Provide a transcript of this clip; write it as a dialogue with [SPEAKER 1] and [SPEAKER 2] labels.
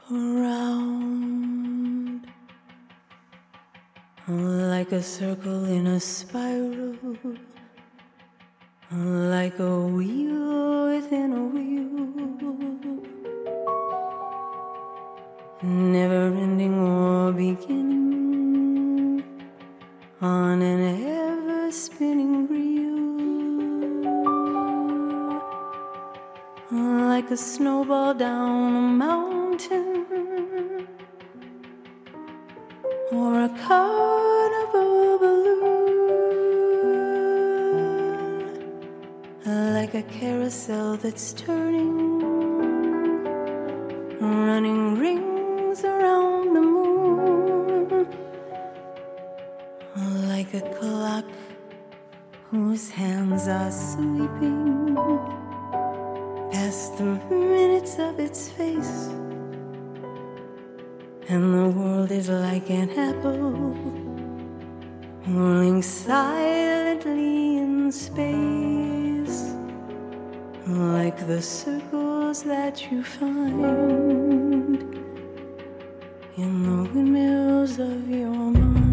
[SPEAKER 1] around like a circle in a spiral, like a wheel within a wheel, never ending or beginning on an ever spinning reel, like a snowball down a mountain or a carnival balloon, like a carousel that's turning, running rings around the moon, like a clock whose hands are sweeping past the minutes of its face. And the world is like an apple whirling silently in space, like the circles that you find in the windmills of your mind.